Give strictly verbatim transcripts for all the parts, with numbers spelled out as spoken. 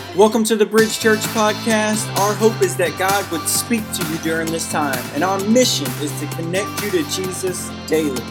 Welcome to the Bridge Church Podcast. Our hope is that God would speak to you during this time, and our mission is to connect you to Jesus daily.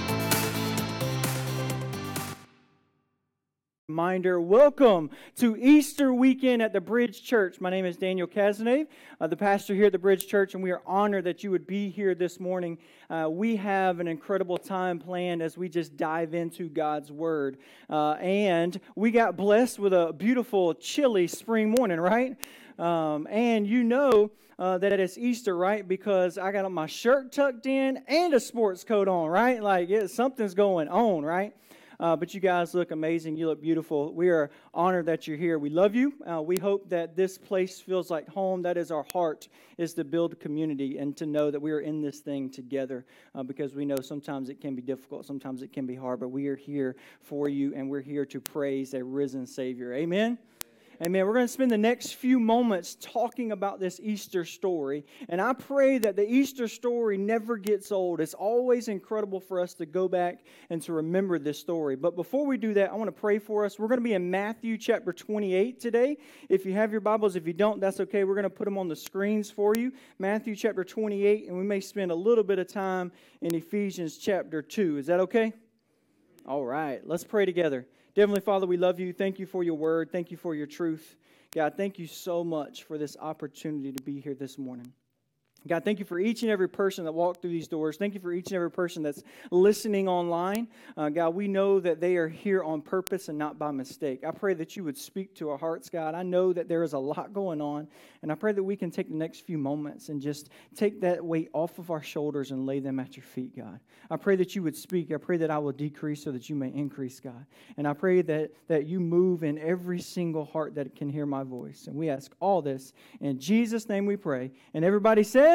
Reminder, welcome to Easter weekend at the Bridge Church. My name is Daniel Cazenave, uh, the pastor here at the Bridge Church, and we are honored that you would be here this morning. Uh, we have an incredible time planned as we just dive into God's Word. Uh, and we got blessed with a beautiful, chilly spring morning, right? Um, and you know uh, that it's Easter, right? Because I got my shirt tucked in and a sports coat on, right? Like, yeah, something's going on, right? Uh, but you guys look amazing. You look beautiful. We are honored that you're here. We love you. Uh, we hope that this place feels like home. That is our heart, is to build community and to know that we are in this thing together uh, because we know sometimes it can be difficult. Sometimes it can be hard, but we are here for you, and we're here to praise a risen Savior. Amen? Amen. We're going to spend the next few moments talking about this Easter story, and I pray that the Easter story never gets old. It's always incredible for us to go back and to remember this story. But before we do that, I want to pray for us. We're going to be in Matthew chapter twenty-eight today. If you have your Bibles, if you don't, that's okay. We're going to put them on the screens for you. Matthew chapter twenty-eight, and we may spend a little bit of time in Ephesians chapter two. Is that okay? All right. Let's pray together. Heavenly Father, we love you. Thank you for your word. Thank you for your truth. God, thank you so much for this opportunity to be here this morning. God, thank you for each and every person that walked through these doors. Thank you for each and every person that's listening online. Uh, God, we know that they are here on purpose and not by mistake. I pray that you would speak to our hearts, God. I know that there is a lot going on, and I pray that we can take the next few moments and just take that weight off of our shoulders and lay them at your feet, God. I pray that you would speak. I pray that I will decrease so that you may increase, God. And I pray that, that you move in every single heart that can hear my voice. And we ask all this in Jesus' name we pray. And everybody said,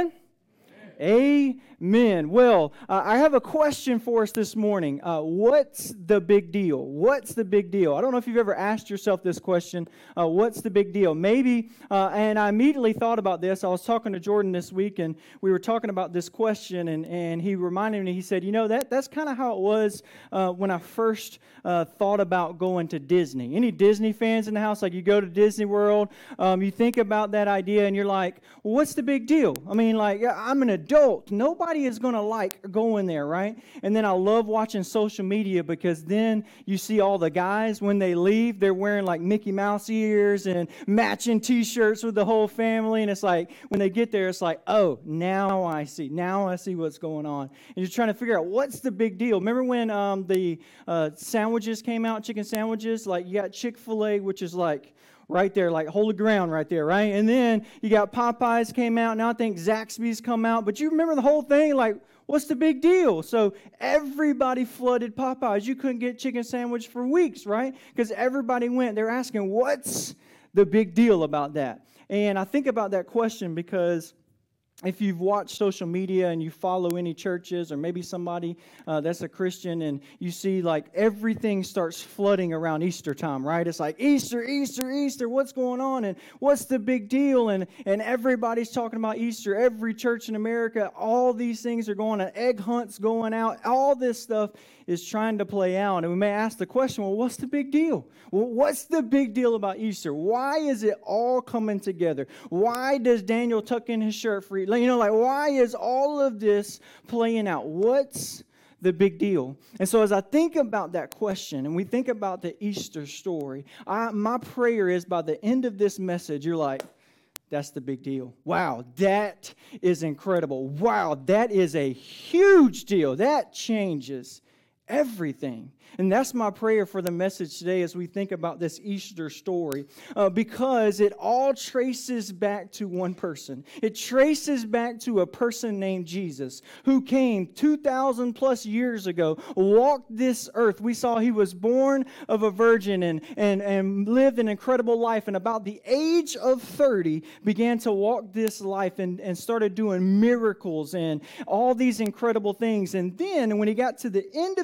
Amen. Well, uh, I have a question for us this morning. Uh, what's the big deal? What's the big deal? I don't know if you've ever asked yourself this question. Uh, what's the big deal? Maybe, uh, and I immediately thought about this. I was talking to Jordan this week, and we were talking about this question, and, and he reminded me, he said, you know, that that's kind of how it was uh, when I first uh, thought about going to Disney. Any Disney fans in the house? Like, you go to Disney World, um, you think about that idea, and you're like, well, what's the big deal? I mean, like, I'm an adult. Nobody is going to like going there, right? And then I love watching social media because then you see all the guys, when they leave, they're wearing like Mickey Mouse ears and matching t-shirts with the whole family. And it's like, when they get there, it's like, oh, now I see. Now I see what's going on. And you're trying to figure out what's the big deal. Remember when um, the uh, sandwiches came out, chicken sandwiches? Like, you got Chick-fil-A, which is like, right there, like holy ground right there, right? And then you got Popeyes came out. Now I think Zaxby's come out. But you remember the whole thing? Like, what's the big deal? So everybody flooded Popeyes. You couldn't get chicken sandwich for weeks, right? Because everybody went. They're asking, what's the big deal about that? And I think about that question because if you've watched social media and you follow any churches or maybe somebody uh, that's a Christian and you see like everything starts flooding around Easter time, right? It's like Easter, Easter, Easter, what's going on and what's the big deal? And, and everybody's talking about Easter. Every church in America, all these things are going on. Egg hunts going out. All this stuff is trying to play out. And we may ask the question, well, what's the big deal? Well, what's the big deal about Easter? Why is it all coming together? Why does Daniel tuck in his shirt for you know, like, why is all of this playing out? What's the big deal? And so as I think about that question and we think about the Easter story, I, my prayer is by the end of this message, you're like, that's the big deal. Wow, that is incredible. Wow, that is a huge deal. That changes everything. And that's my prayer for the message today as we think about this Easter story, uh, because it all traces back to one person. It traces back to a person named Jesus who came two thousand plus years ago, walked this earth. We saw he was born of a virgin and, and, and lived an incredible life. And about the age of thirty, began to walk this life and, and started doing miracles and all these incredible things. And then when he got to the end of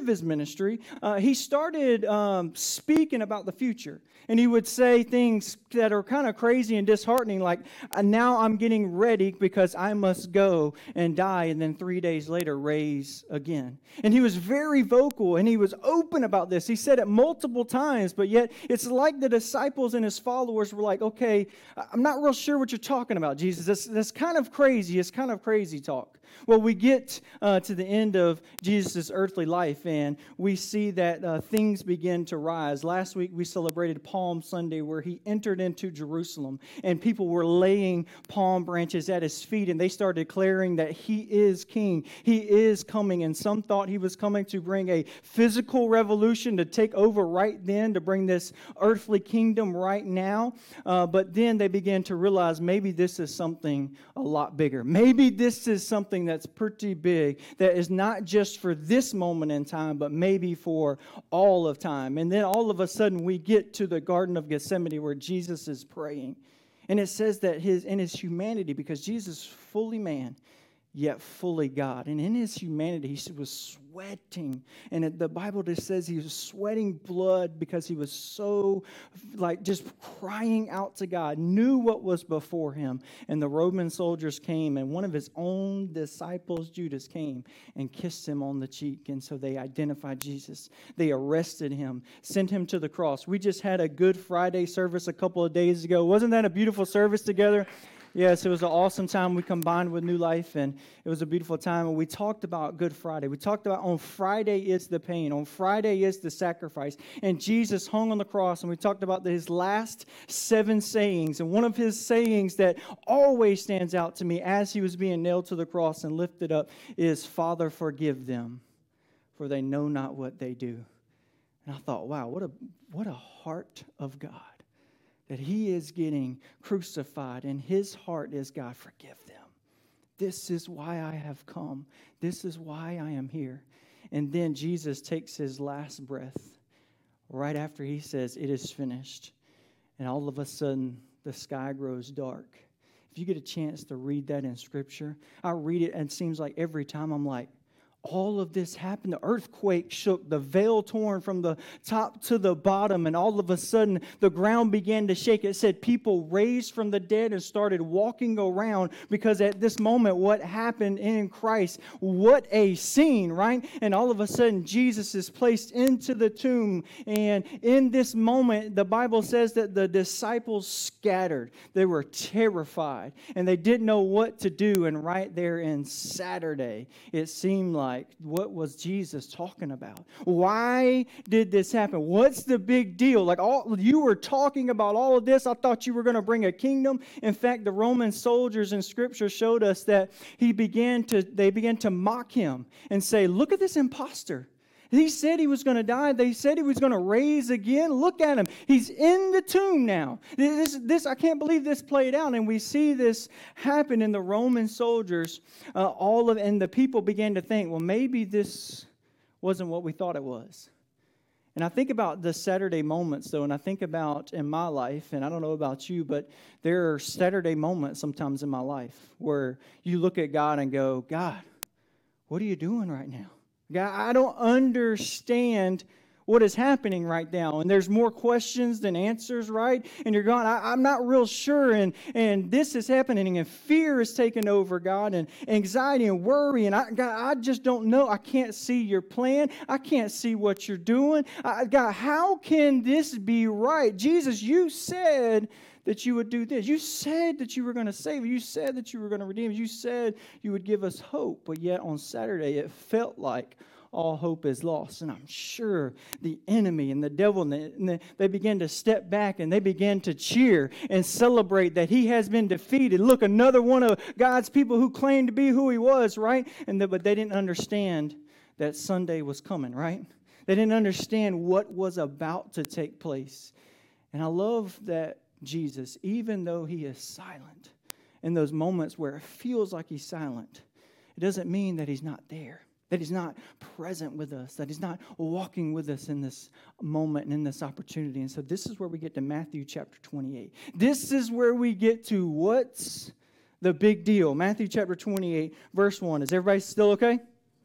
his ministry, uh, he started um, speaking about the future. And he would say things that are kind of crazy and disheartening, like, now I'm getting ready because I must go and die and then three days later raise again. And he was very vocal and he was open about this. He said it multiple times, but yet it's like the disciples and his followers were like, okay, I'm not real sure what you're talking about, Jesus. That's, that's kind of crazy. It's kind of crazy talk. Well, we get uh, to the end of Jesus' earthly life, and we see that uh, things begin to rise. Last week, we celebrated Palm Sunday, where he entered into Jerusalem, and people were laying palm branches at his feet, and they started declaring that he is king. He is coming, and some thought he was coming to bring a physical revolution to take over right then, to bring this earthly kingdom right now. Uh, but then they began to realize maybe this is something a lot bigger. Maybe this is something that's pretty big, that is not just for this moment in time, but maybe for all of time. And then all of a sudden we get to the Garden of Gethsemane where Jesus is praying. And it says that his in his humanity, because Jesus is fully man, yet fully God. And in his humanity, he was sweating. And it, the Bible just says he was sweating blood because he was so, like, just crying out to God, knew what was before him. And the Roman soldiers came, and one of his own disciples, Judas, came and kissed him on the cheek. And so they identified Jesus. They arrested him, sent him to the cross. We just had a Good Friday service a couple of days ago. Wasn't that a beautiful service together? Yes, it was an awesome time. We combined with New Life, and it was a beautiful time. And we talked about Good Friday. We talked about on Friday is the pain. On Friday is the sacrifice. And Jesus hung on the cross, and we talked about his last seven sayings. And one of his sayings that always stands out to me as he was being nailed to the cross and lifted up is, Father, forgive them, for they know not what they do. And I thought, wow, what a what a heart of God. That he is getting crucified, and his heart is, God, forgive them. This is why I have come. This is why I am here. And then Jesus takes his last breath right after he says, it is finished. And all of a sudden, the sky grows dark. If you get a chance to read that in Scripture, I read it, and it seems like every time I'm like, all of this happened. The earthquake shook, the veil torn from the top to the bottom, and all of a sudden the ground began to shake. It said people raised from the dead and started walking around, because at this moment what happened in Christ, what a scene, right? And all of a sudden Jesus is placed into the tomb, and in this moment the Bible says that the disciples scattered. They were terrified, and they didn't know what to do. And right there in Saturday, it seemed like, Like, what was Jesus talking about? Why did this happen? What's the big deal? Like, all you were talking about all of this. I thought you were going to bring a kingdom. In fact, the Roman soldiers in Scripture showed us that he began to they began to mock him and say, look at this imposter. He said he was going to die. They said he was going to raise again. Look at him. He's in the tomb now. This, this, I can't believe this played out. And we see this happen in the Roman soldiers. Uh, all of and the people began to think, well, maybe this wasn't what we thought it was. And I think about the Saturday moments, though, and I think about in my life, and I don't know about you, but there are Saturday moments sometimes in my life where you look at God and go, God, what are you doing right now? God, I don't understand what is happening right now. And there's more questions than answers, right? And you're going, I, I'm not real sure. And, and this is happening. And fear is taking over, God. And anxiety and worry. And I, God, I just don't know. I can't see your plan. I can't see what you're doing. I, God, how can this be right? Jesus, you said that you would do this. You said that you were going to save. You said that you were going to redeem. You said you would give us hope. But yet on Saturday, it felt like all hope is lost. And I'm sure the enemy and the devil, and the, they began to step back and they began to cheer and celebrate that he has been defeated. Look, another one of God's people who claimed to be who he was, right? And the, but they didn't understand that Sunday was coming, right? They didn't understand what was about to take place. And I love that Jesus, even though he is silent, in those moments where it feels like he's silent, it doesn't mean that he's not there, that he's not present with us, that he's not walking with us in this moment and in this opportunity. And so this is where we get to Matthew chapter twenty-eight. This is where we get to what's the big deal. Matthew chapter twenty-eight, verse one. Is everybody still okay? Amen.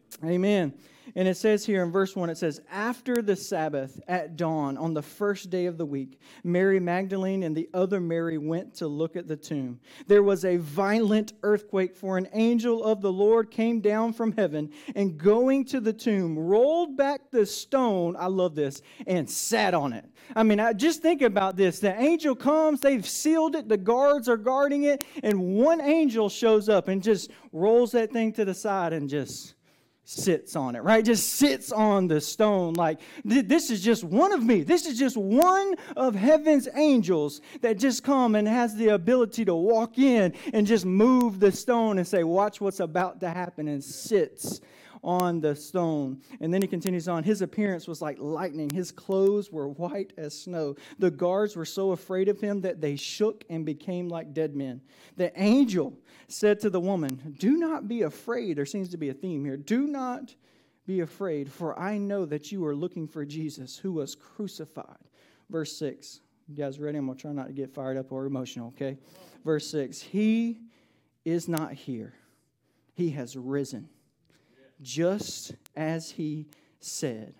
Amen. And it says here in verse one, it says, after the Sabbath at dawn on the first day of the week, Mary Magdalene and the other Mary went to look at the tomb. There was a violent earthquake, for an angel of the Lord came down from heaven and going to the tomb, rolled back the stone, I love this, and sat on it. I mean, I just think about this. The angel comes, they've sealed it, the guards are guarding it, and one angel shows up and just rolls that thing to the side and just sits on it, right? Just sits on the stone like, this is just one of me. This is just one of heaven's angels that just come and has the ability to walk in and just move the stone and say, watch what's about to happen, and sits on the stone. And then he continues on. His appearance was like lightning. His clothes were white as snow. The guards were so afraid of him that they shook and became like dead men. The angel said to the woman, do not be afraid. There seems to be a theme here. Do not be afraid, for I know that you are looking for Jesus who was crucified. Verse six. You guys ready? I'm going to try not to get fired up or emotional, okay? Verse six. He is not here. He has risen, just as he said.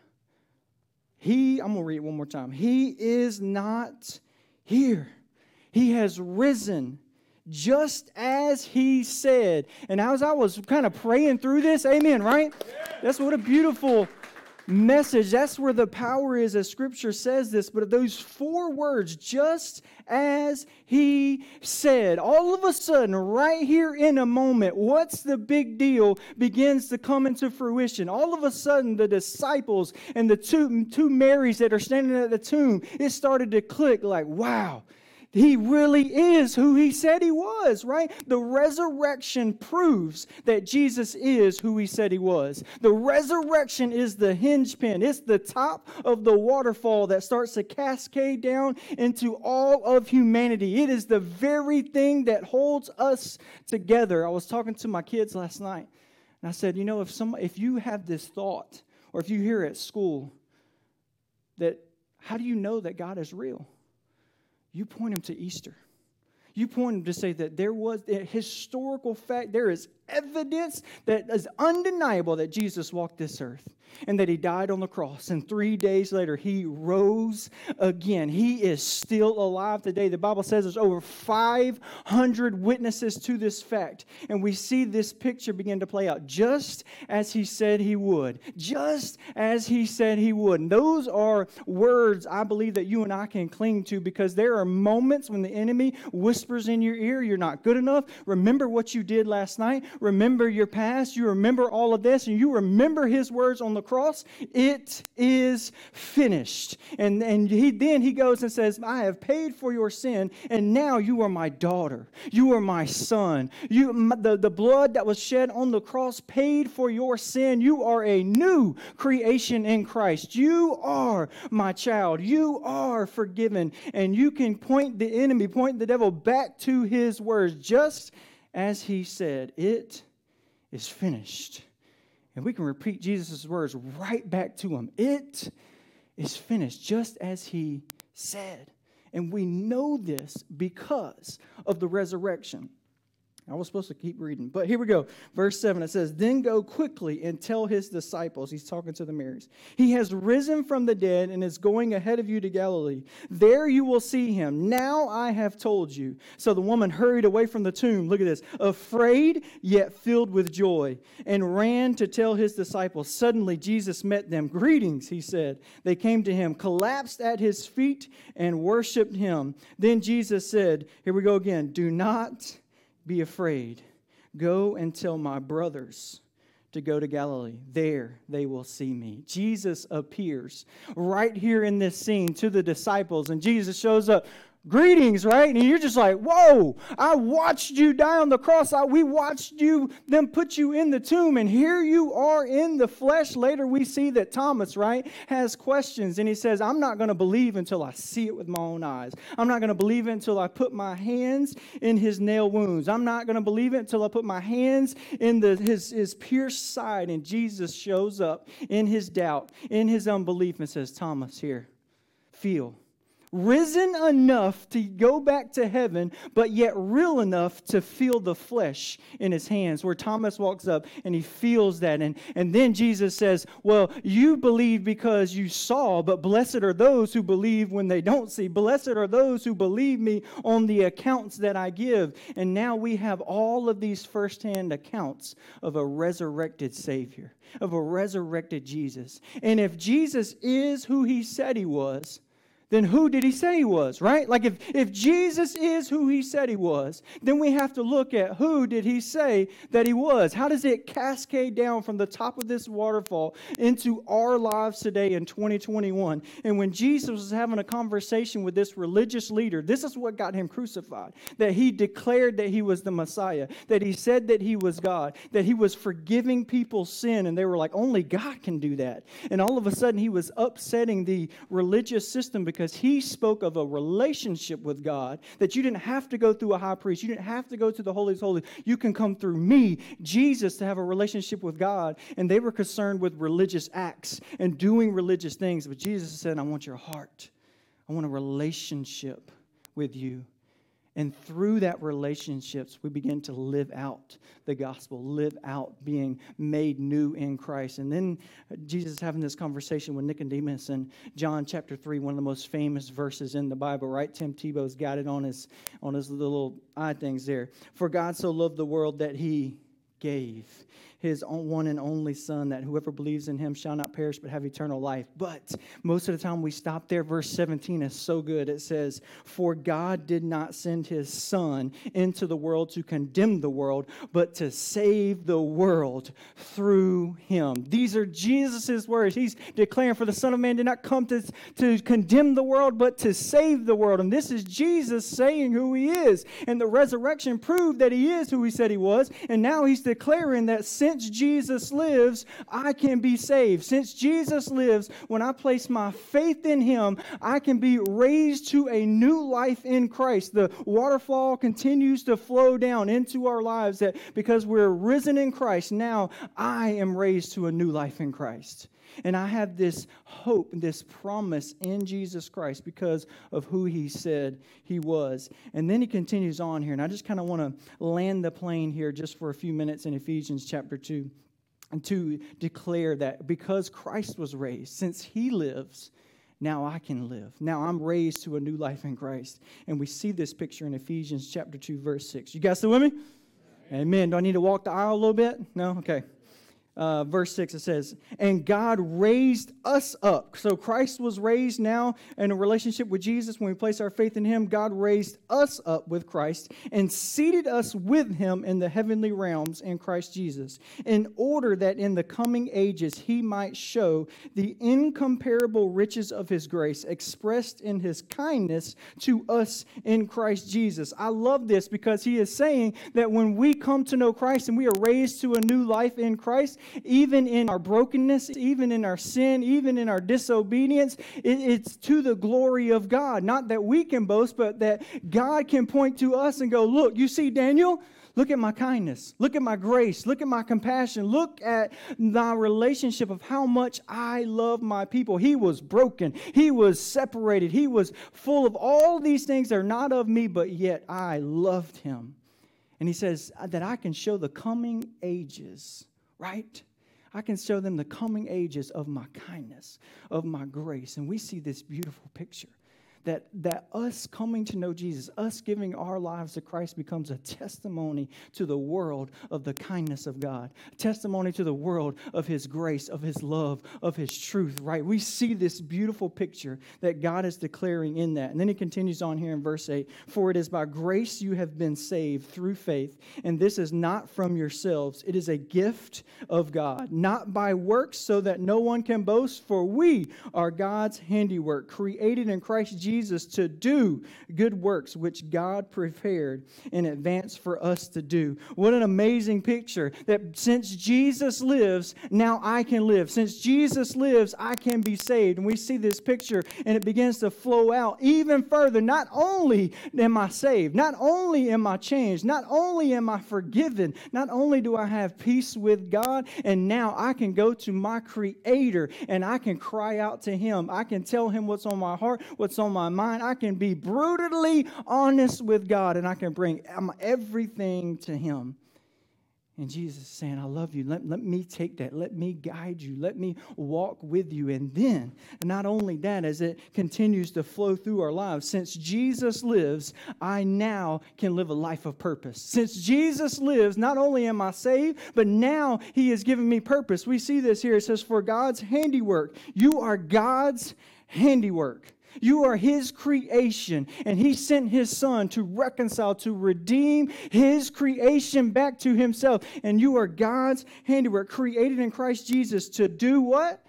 He, I'm going to read it one more time. He is not here. He has risen, just as he said. And as I was kind of praying through this, amen, right? That's what a beautiful message. That's where the power is, as Scripture says this. But those four words, just as he said, all of a sudden, right here in a moment, what's the big deal begins to come into fruition. All of a sudden, the disciples and the two, two Marys that are standing at the tomb, it started to click like, wow. He really is who he said he was, right? The resurrection proves that Jesus is who he said he was. The resurrection is the hinge pin. It's the top of the waterfall that starts to cascade down into all of humanity. It is the very thing that holds us together. I was talking to my kids last night, and I said, you know, if some, if you have this thought, or if you hear at school that, how do you know that God is real? You point them to Easter. You point them to say that there was a historical fact, there is evidence that is undeniable that Jesus walked this earth and that he died on the cross. And three days later, he rose again. He is still alive today. The Bible says there's over five hundred witnesses to this fact. And we see this picture begin to play out just as he said he would. Just as he said he would. And those are words I believe that you and I can cling to, because there are moments when the enemy whispers in your ear, you're not good enough. Remember what you did last night. Remember your past. You remember all of this, and you remember his words on the cross. It is finished. And, and he, then he goes and says, I have paid for your sin, and now you are my daughter. You are my son. You, the, the blood that was shed on the cross paid for your sin. You are a new creation in Christ. You are my child. You are forgiven. And you can point the enemy, point the devil back to his words, just as he said, it is finished. And we can repeat Jesus' words right back to him. It is finished, just as he said. And we know this because of the resurrection. I was supposed to keep reading, but here we go. Verse seven, it says, then go quickly and tell his disciples, he's talking to the Marys, he has risen from the dead and is going ahead of you to Galilee. There you will see him. Now I have told you. So the woman hurried away from the tomb, look at this, afraid yet filled with joy, and ran to tell his disciples. Suddenly Jesus met them. Greetings, he said. They came to him, collapsed at his feet, and worshiped him. Then Jesus said, here we go again, do not be afraid. Go and tell my brothers to go to Galilee. There they will see me. Jesus appears right here in this scene to the disciples, and Jesus shows up. Greetings, right? And you're just like, whoa, I watched you die on the cross. I, we watched you, them put you in the tomb, and here you are in the flesh. Later we see that Thomas, right, has questions, and he says, I'm not going to believe until I see it with my own eyes. I'm not going to believe it until I put my hands in his nail wounds. I'm not going to believe it until I put my hands in the, his, his pierced side. And Jesus shows up in his doubt, in his unbelief, and says, Thomas, here, feel. Risen enough to go back to heaven, but yet real enough to feel the flesh in his hands, where Thomas walks up and he feels that. And, and then Jesus says, well, you believe because you saw, but blessed are those who believe when they don't see. Blessed are those who believe me on the accounts that I give. And now we have all of these firsthand accounts of a resurrected Savior, of a resurrected Jesus. And if Jesus is who he said he was, then who did he say he was, right? Like if, if Jesus is who he said he was, then we have to look at who did he say that he was. How does it cascade down from the top of this waterfall into our lives today in twenty twenty-one? And when Jesus was having a conversation with this religious leader, this is what got him crucified. That he declared that he was the Messiah, that he said that he was God, that he was forgiving people's sin, and they were like, only God can do that. And all of a sudden he was upsetting the religious system because Because he spoke of a relationship with God, that you didn't have to go through a high priest. You didn't have to go to the holies of holies. You can come through me, Jesus, to have a relationship with God. And they were concerned with religious acts and doing religious things. But Jesus said, I want your heart. I want a relationship with you. And through that relationships, we begin to live out the gospel, live out being made new in Christ. And then Jesus is having this conversation with Nicodemus in John chapter three, one of the most famous verses in the Bible, right? Tim Tebow's got it on his, on his little eye things there. For God so loved the world that he gave his one and only Son, that whoever believes in him shall not perish but have eternal life. But most of the time we stop there. Verse seventeen is so good. It says, for God did not send his Son into the world to condemn the world, but to save the world through him. These are Jesus' words. He's declaring, for the Son of Man did not come to, to condemn the world, but to save the world. And this is Jesus saying who he is. And the resurrection proved that he is who he said he was. And now he's declaring that sin Since Jesus lives, I can be saved. Since Jesus lives, when I place my faith in him, I can be raised to a new life in Christ. The waterfall continues to flow down into our lives, that because we're risen in Christ, now I am raised to a new life in Christ. And I have this hope, this promise in Jesus Christ because of who he said he was. And then he continues on here. And I just kind of want to land the plane here just for a few minutes in Ephesians chapter two. And to declare that because Christ was raised, since he lives, now I can live. Now I'm raised to a new life in Christ. And we see this picture in Ephesians chapter two, verse six. You guys still with me? Amen. Amen. Do I need to walk the aisle a little bit? No? Okay. Uh, verse six, it says, and God raised us up. So Christ was raised now in a relationship with Jesus. When we place our faith in him, God raised us up with Christ and seated us with him in the heavenly realms in Christ Jesus, in order that in the coming ages he might show the incomparable riches of his grace expressed in his kindness to us in Christ Jesus. I love this because he is saying that when we come to know Christ and we are raised to a new life in Christ, even in our brokenness, even in our sin, even in our disobedience, it, it's to the glory of God. Not that we can boast, but that God can point to us and go, look, you see Daniel? Look at my kindness. Look at my grace. Look at my compassion. Look at my relationship of how much I love my people. He was broken. He was separated. He was full of all these things that are not of me, but yet I loved him. And he says that I can show the coming ages, right? I can show them the coming ages of my kindness, of my grace. And we see this beautiful picture that, that us coming to know Jesus, us giving our lives to Christ becomes a testimony to the world of the kindness of God, a testimony to the world of his grace, of his love, of his truth, right? We see this beautiful picture that God is declaring in that. And then he continues on here in verse eight, for it is by grace you have been saved through faith, and this is not from yourselves. It is a gift of God, not by works, so that no one can boast, for we are God's handiwork, created in Christ Jesus Jesus to do good works which God prepared in advance for us to do. What an amazing picture that since Jesus lives, now I can live. Since Jesus lives, I can be saved. And we see this picture and it begins to flow out even further. Not only am I saved, not only am I changed, not only am I forgiven, not only do I have peace with God, and now I can go to my Creator and I can cry out to him. I can tell him what's on my heart, what's on my my mind. I can be brutally honest with God, and I can bring everything to Him. And Jesus is saying, I love you. Let, let me take that. Let me guide you. Let me walk with you. And then, not only that, as it continues to flow through our lives, since Jesus lives, I now can live a life of purpose. Since Jesus lives, not only am I saved, but now He has given me purpose. We see this here. It says, for God's handiwork. You are God's handiwork. You are His creation, and He sent His Son to reconcile, to redeem His creation back to Himself. And you are God's handiwork, created in Christ Jesus to do what?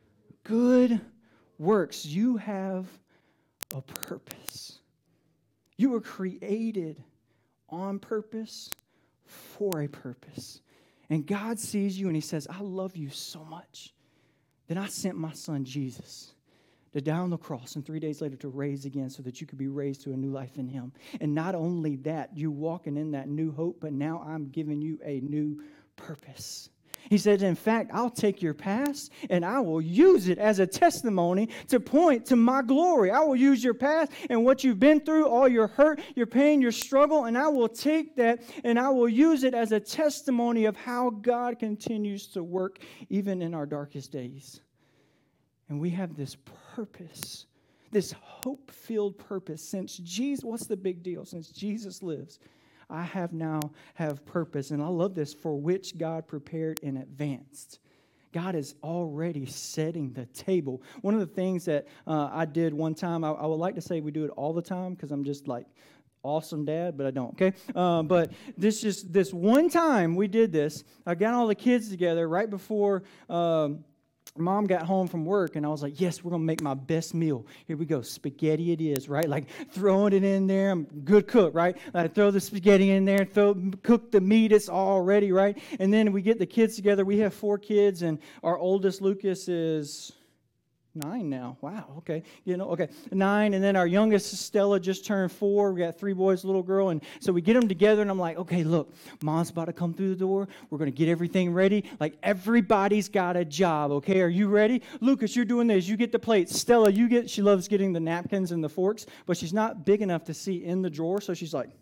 Good works. You have a purpose. You were created on purpose, for a purpose. And God sees you, and He says, I love you so much that I sent my Son Jesus to die on the cross, and three days later to raise again so that you could be raised to a new life in Him. And not only that, you're walking in that new hope, but now I'm giving you a new purpose. He said, in fact, I'll take your past and I will use it as a testimony to point to my glory. I will use your past and what you've been through, all your hurt, your pain, your struggle, and I will take that and I will use it as a testimony of how God continues to work even in our darkest days. And we have this purpose, this hope-filled purpose. Since Jesus, what's the big deal? Since Jesus lives, I have now have purpose. And I love this, for which God prepared in advance. God is already setting the table. One of the things that uh, I did one time, I, I would like to say we do it all the time because I'm just like awesome dad, but I don't, okay? Um, but this just this one time we did this. I got all the kids together right before Um, Mom got home from work, and I was like, yes, we're going to make my best meal. Here we go. Spaghetti it is, right? Like throwing it in there. I'm a good cook, right? I throw the spaghetti in there, throw, cook the meat. It's all ready, right? And then we get the kids together. We have four kids, and our oldest, Lucas, is nine now. Wow, okay. You know, okay. Nine, and then our youngest, Stella, just turned four. We got three boys, a little girl, and so we get them together, and I'm like, okay, look, Mom's about to come through the door. We're going to get everything ready. Like, everybody's got a job, okay? Are you ready? Lucas, you're doing this. You get the plates. Stella, you get, she loves getting the napkins and the forks, but she's not big enough to see in the drawer, so she's like,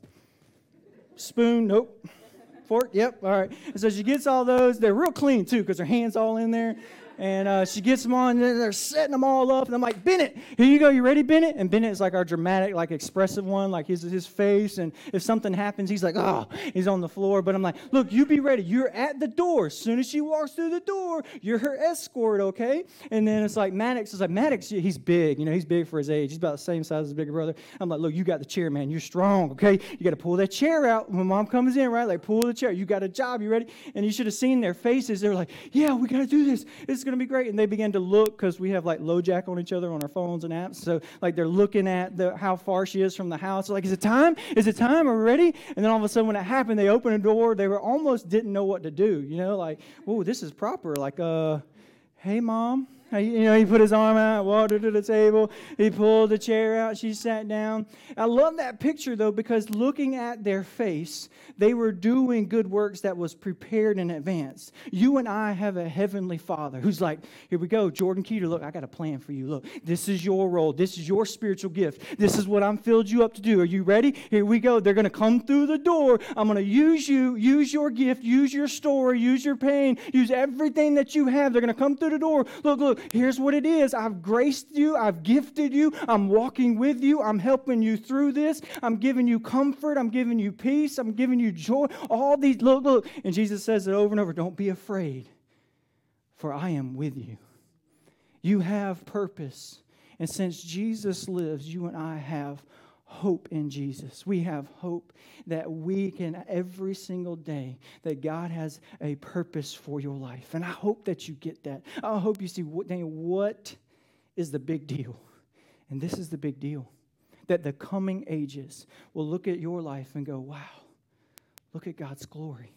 spoon, nope. Fork, yep, all right. And so she gets all those. They're real clean, too, because her hand's all in there. And uh, she gets them on, and they're setting them all up. And I'm like, Bennett, here you go. You ready, Bennett? And Bennett is like our dramatic, like expressive one, like his his face. And if something happens, he's like, oh, he's on the floor. But I'm like, look, you be ready. You're at the door. As soon as she walks through the door, you're her escort, okay? And then it's like Maddox is like, Maddox, he's big. You know, he's big for his age. He's about the same size as his bigger brother. I'm like, look, you got the chair, man. You're strong, okay? You got to pull that chair out when Mom comes in, right? Like, pull the chair. You got a job. You ready? And you should have seen their faces. They were like, yeah, we got to do this. It's going to be great. And they began to look, because we have like LoJack on each other on our phones and apps. So like they're looking at the how far she is from the house. They're like, is it time? Is it time? Are we ready? And then all of a sudden when it happened, they opened a door. They were almost didn't know what to do. You know, like, whoa, this is proper. Like, uh, hey, Mom. You know, he put his arm out, walked her to the table. He pulled the chair out. She sat down. I love that picture, though, because looking at their face, they were doing good works that was prepared in advance. You and I have a heavenly Father who's like, here we go, Jordan Keeter, look, I got a plan for you. Look, this is your role. This is your spiritual gift. This is what I'm filled you up to do. Are you ready? Here we go. They're going to come through the door. I'm going to use you, use your gift, use your story, use your pain, use everything that you have. They're going to come through the door. Look, look. Here's what it is. I've graced you. I've gifted you. I'm walking with you. I'm helping you through this. I'm giving you comfort. I'm giving you peace. I'm giving you joy. All these, look, look. And Jesus says it over and over. Don't be afraid, for I am with you. You have purpose. And since Jesus lives, you and I have hope in Jesus. We have hope that we can every single day, that God has a purpose for your life. And I hope that you get that. I hope you see, what, Daniel, what is the big deal? And this is the big deal. That the coming ages will look at your life and go, wow, look at God's glory.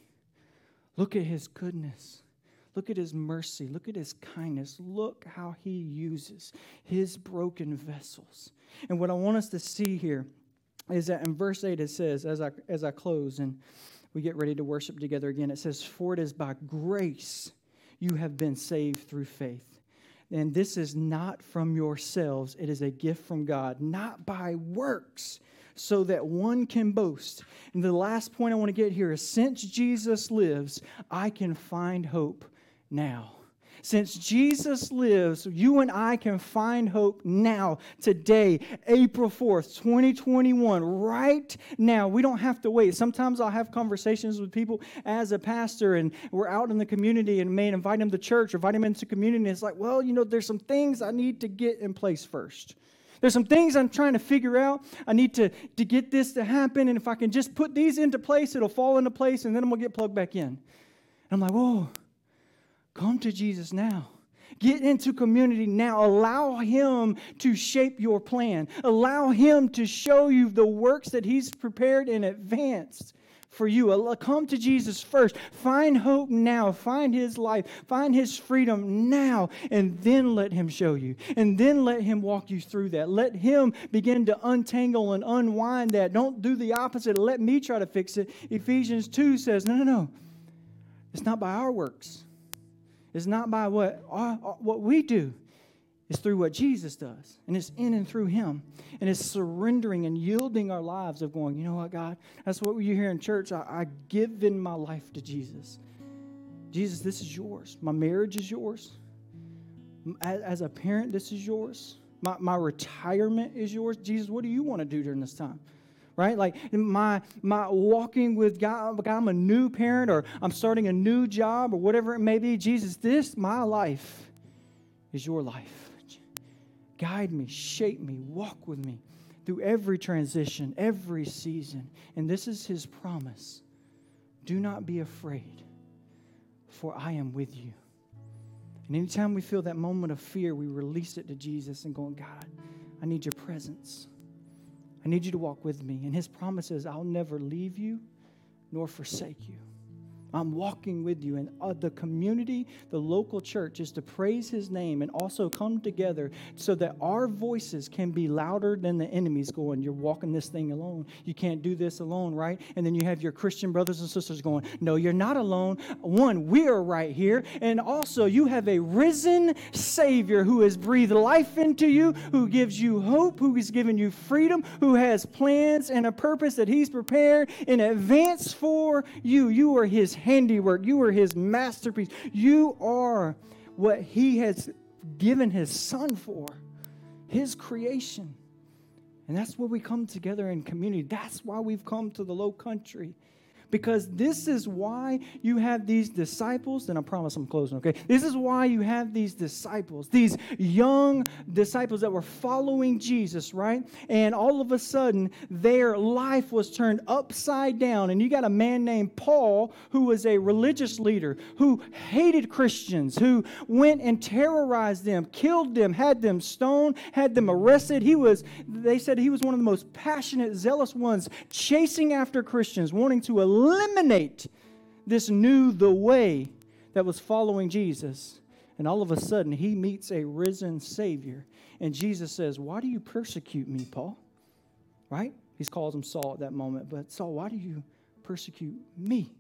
Look at His goodness. Look at His mercy. Look at His kindness. Look how He uses His broken vessels. And what I want us to see here is that in verse eight it says, as I as I close and we get ready to worship together again, it says, for it is by grace you have been saved through faith. And this is not from yourselves. It is a gift from God, not by works, so that one can boast. And the last point I want to get here is, since Jesus lives, I can find hope now. Since Jesus lives, you and I can find hope now, today, April fourth, twenty twenty-one, right now. We don't have to wait. Sometimes I'll have conversations with people as a pastor, and we're out in the community and may invite them to church or invite them into community. And it's like, well, you know, there's some things I need to get in place first. There's some things I'm trying to figure out. I need to, to get this to happen, and if I can just put these into place, it'll fall into place, and then I'm going to get plugged back in. And I'm like, whoa. Come to Jesus now. Get into community now. Allow Him to shape your plan. Allow Him to show you the works that He's prepared in advance for you. Come to Jesus first. Find hope now. Find His life. Find His freedom now. And then let Him show you. And then let Him walk you through that. Let Him begin to untangle and unwind that. Don't do the opposite. Let me try to fix it. Ephesians two says, no, no, no. It's not by our works. It's not by what, our, what we do. It's through what Jesus does. And it's in and through Him. And it's surrendering and yielding our lives of going, you know what, God? That's what you hear in church. I, I give in my life to Jesus. Jesus, this is yours. My marriage is yours. As, as a parent, this is yours. My, my retirement is yours. Jesus, what do you want to do during this time? Right? Like my my walking with God, God, I'm a new parent, or I'm starting a new job, or whatever it may be. Jesus, this, my life, is your life. Guide me, shape me, walk with me through every transition, every season. And this is His promise. Do not be afraid, for I am with you. And anytime we feel that moment of fear, we release it to Jesus and go, God, I need your presence. I need you to walk with me. And His promise is, I'll never leave you nor forsake you. I'm walking with you. And uh, the community, the local church, is to praise His name and also come together so that our voices can be louder than the enemy's going, you're walking this thing alone. You can't do this alone, right? And then you have your Christian brothers and sisters going, no, you're not alone. One, we are right here. And also you have a risen Savior who has breathed life into you, who gives you hope, who has given you freedom, who has plans and a purpose that He's prepared in advance for you. You are His handiwork. You are His masterpiece. You are what He has given His Son for, His creation. And that's where we come together in community. That's why we've come to the Low Country. Because this is why you have these disciples, and I promise I'm closing, okay? This is why you have these disciples, these young disciples that were following Jesus, right? And all of a sudden, their life was turned upside down. And you got a man named Paul, who was a religious leader, who hated Christians, who went and terrorized them, killed them, had them stoned, had them arrested. He was, they said he was one of the most passionate, zealous ones, chasing after Christians, wanting to eliminate eliminate this new the way that was following Jesus. And all of a sudden, he meets a risen Savior. And Jesus says, why do you persecute me, Paul? Right? He calls him Saul at that moment. But Saul, why do you persecute me?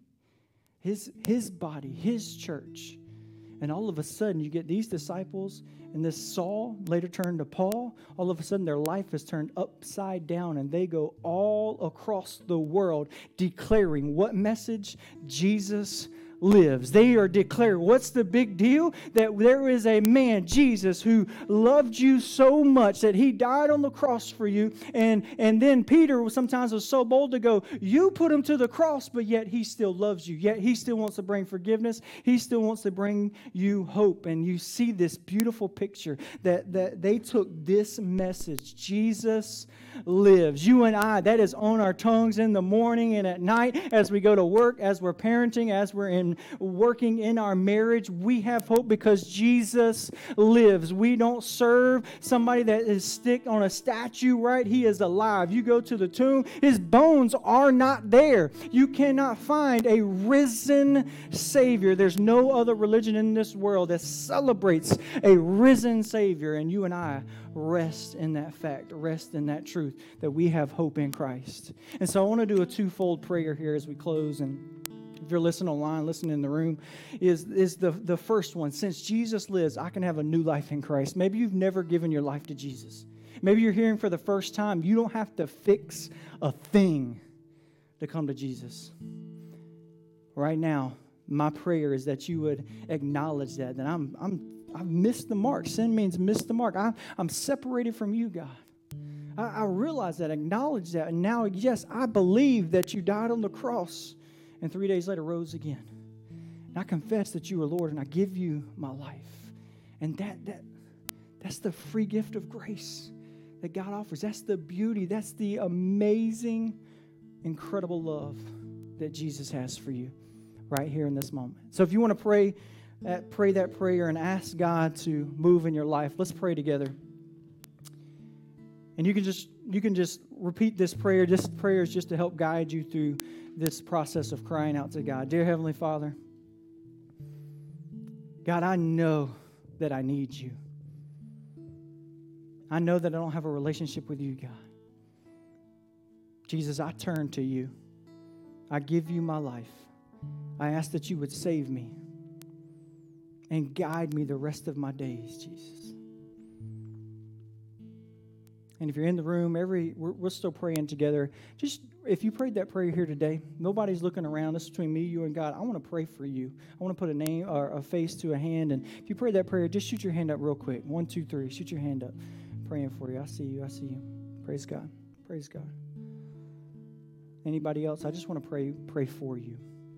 His, his body, His church. And all of a sudden, you get these disciples, and this Saul, later turned to Paul. All of a sudden, their life is turned upside down, and they go all across the world declaring what message? Jesus lives. They are declaring, what's the big deal? That there is a man, Jesus, who loved you so much that He died on the cross for you. And, and then Peter sometimes was so bold to go, you put Him to the cross, but yet He still loves you. Yet He still wants to bring forgiveness. He still wants to bring you hope. And you see this beautiful picture that, that they took this message, Jesus lives. You and I, that is on our tongues in the morning and at night as we go to work, as we're parenting, as we're in working in our marriage. We have hope because Jesus lives. We don't serve somebody that is stick on a statue, right? He is alive. You go to the tomb, His bones are not there. You cannot find a risen Savior. There's no other religion in this world that celebrates a risen Savior, and you and I rest in that fact, rest in that truth that we have hope in Christ. And so I want to do a twofold prayer here as we close. And if you're listening online, listening in the room, is, is the, the first one. Since Jesus lives, I can have a new life in Christ. Maybe you've never given your life to Jesus. Maybe you're hearing for the first time. You don't have to fix a thing to come to Jesus. Right now, my prayer is that you would acknowledge that, that I'm, I'm, I've missed the mark. Sin means miss the mark. I, I'm separated from you, God. I, I realize that, acknowledge that, and now, yes, I believe that you died on the cross and three days later rose again. And I confess that you are Lord, and I give you my life. And that that that's the free gift of grace that God offers. That's the beauty. That's the amazing, incredible love that Jesus has for you right here in this moment. So if you want to pray that, pray that prayer and ask God to move in your life, let's pray together. And you can just you can just repeat this prayer. This prayer is just to help guide you through this process of crying out to God. Dear Heavenly Father, God, I know that I need you. I know that I don't have a relationship with you, God. Jesus, I turn to you. I give you my life. I ask that you would save me and guide me the rest of my days, Jesus. And if you're in the room, every we're, we're still praying together. Just if you prayed that prayer here today, nobody's looking around. This is between me, you, and God. I want to pray for you. I want to put a name or a face to a hand. And if you prayed that prayer, just shoot your hand up real quick. One, two, three. Shoot your hand up. I'm praying for you. I see you. I see you. Praise God. Praise God. Anybody else? I just want to pray pray for you.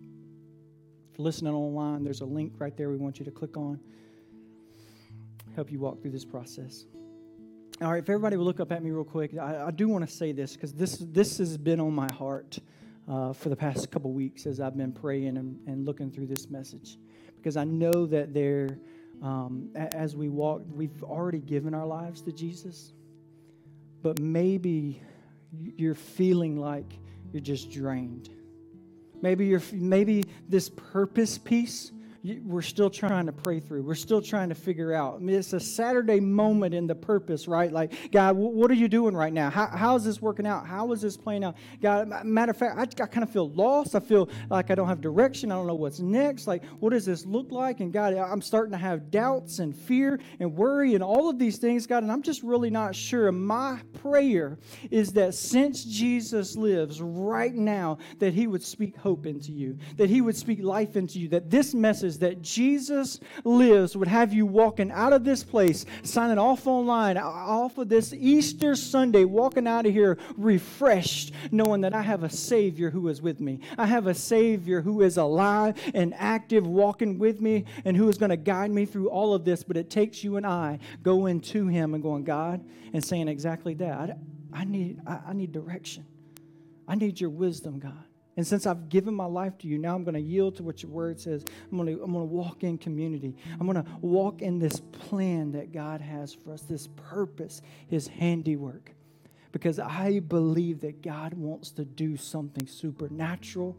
If you're listening online, there's a link right there we want you to click on. Help you walk through this process. All right, if everybody will look up at me real quick, I, I do want to say this because this this has been on my heart uh, for the past couple weeks as I've been praying and, and looking through this message. Because I know that there, um, as we walk, we've already given our lives to Jesus, but maybe you're feeling like you're just drained. Maybe you're maybe this purpose piece, we're still trying to pray through. We're still trying to figure out. I mean, it's a Saturday moment in the purpose, right? Like, God, what are you doing right now? How, how is this working out? How is this playing out? God, matter of fact, I, I kind of feel lost. I feel like I don't have direction. I don't know what's next. Like, what does this look like? And God, I'm starting to have doubts and fear and worry and all of these things, God, and I'm just really not sure. My prayer is that since Jesus lives right now, that he would speak hope into you, that he would speak life into you, that this message that Jesus lives would have you walking out of this place, signing off online, off of this Easter Sunday, walking out of here refreshed, knowing that I have a Savior who is with me. I have a Savior who is alive and active, walking with me, and who is going to guide me through all of this. But it takes you and I going to him and going, God, and saying exactly that. I, I need, I, I need direction. I need your wisdom, God. And since I've given my life to you, now I'm going to yield to what your word says. I'm going to, I'm going to walk in community. I'm going to walk in this plan that God has for us, this purpose, his handiwork. Because I believe that God wants to do something supernatural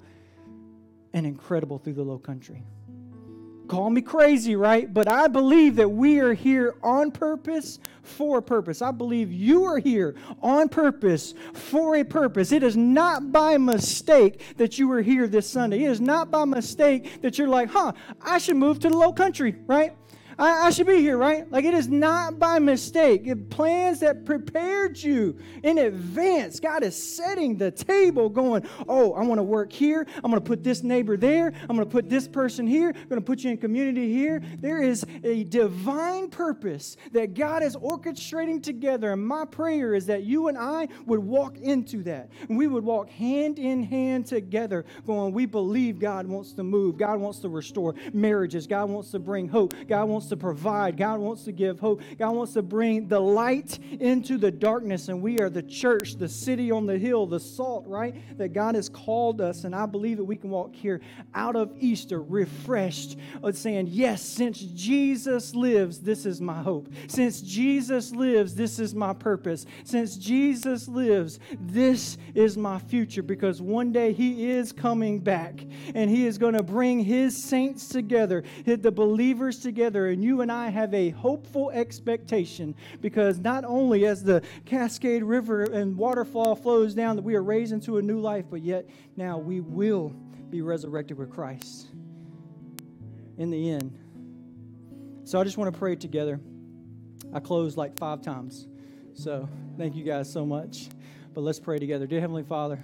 and incredible through the Low Country. Call me crazy, right? But I believe that we are here on purpose for a purpose. I believe you are here on purpose for a purpose. It is not by mistake that you are here this Sunday. It is not by mistake that you're like, huh, I should move to the Low Country, right? I, I should be here, right? Like, it is not by mistake. It plans that prepared you in advance. God is setting the table going, oh, I want to work here. I'm going to put this neighbor there. I'm going to put this person here. I'm going to put you in community here. There is a divine purpose that God is orchestrating together. And my prayer is that you and I would walk into that. And we would walk hand in hand together going, we believe God wants to move. God wants to restore marriages. God wants to bring hope. God wants to provide. God wants to give hope. God wants to bring the light into the darkness. And we are the church, the city on the hill, the salt, right? That God has called us. And I believe that we can walk here out of Easter refreshed, saying, yes, since Jesus lives, this is my hope. Since Jesus lives, this is my purpose. Since Jesus lives, this is my future. Because one day he is coming back and he is going to bring his saints together, the believers together, and you and I have a hopeful expectation, because not only as the Cascade River and waterfall flows down that we are raised into a new life, but yet now we will be resurrected with Christ in the end. So I just want to pray together. I closed like five times. So thank you guys so much. But let's pray together. Dear Heavenly Father,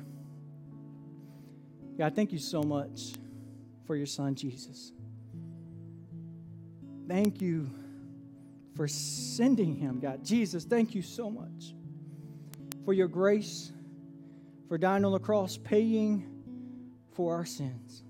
God, thank you so much for your Son, Jesus. Thank you for sending him, God. Jesus, thank you so much for your grace, for dying on the cross, paying for our sins.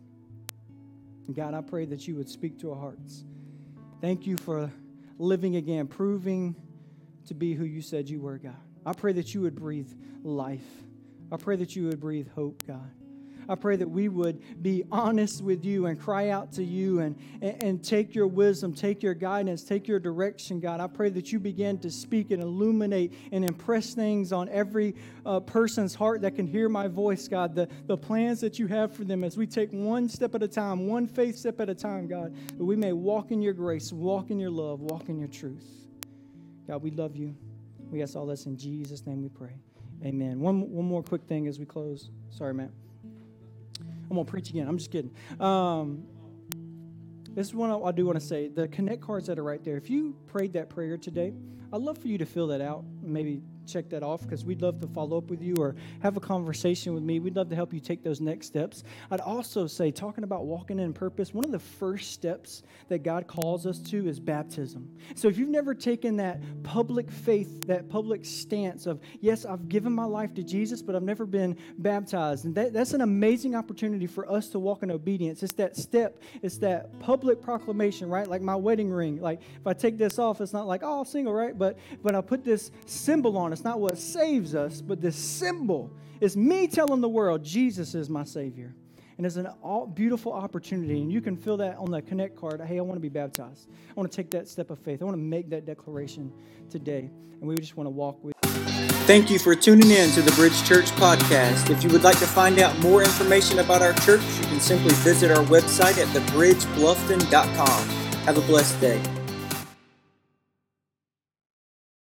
And God, I pray that you would speak to our hearts. Thank you for living again, proving to be who you said you were, God. I pray that you would breathe life. I pray that you would breathe hope, God. I pray that we would be honest with you and cry out to you and, and, and take your wisdom, take your guidance, take your direction, God. I pray that you begin to speak and illuminate and impress things on every uh, person's heart that can hear my voice, God. The, the plans that you have for them as we take one step at a time, one faith step at a time, God, that we may walk in your grace, walk in your love, walk in your truth. God, we love you. We ask all this in Jesus' name we pray. Amen. One, one more quick thing as we close. Sorry, Matt. I'm going to preach again. I'm just kidding. Um, this is one I, I do want to say. The Connect cards that are right there, if you prayed that prayer today, I'd love for you to fill that out. Maybe check that off, because we'd love to follow up with you or have a conversation with me. We'd love to help you take those next steps. I'd also say, talking about walking in purpose, one of the first steps that God calls us to is baptism. So if you've never taken that public faith, that public stance of, yes, I've given my life to Jesus, but I've never been baptized. And that, that's an amazing opportunity for us to walk in obedience. It's that step. It's that public proclamation, right? Like my wedding ring. Like if I take this off, it's not like, oh, I'm single, right? But when I put this symbol on, it's not what saves us, but this symbol is me telling the world Jesus is my Savior. And it's a beautiful opportunity, and you can fill that on the Connect card. Hey, I want to be baptized. I want to take that step of faith. I want to make that declaration today, and we just want to walk with you. Thank you for tuning in to the Bridge Church podcast. If you would like to find out more information about our church, you can simply visit our website at the bridge bluffton dot com. Have a blessed day.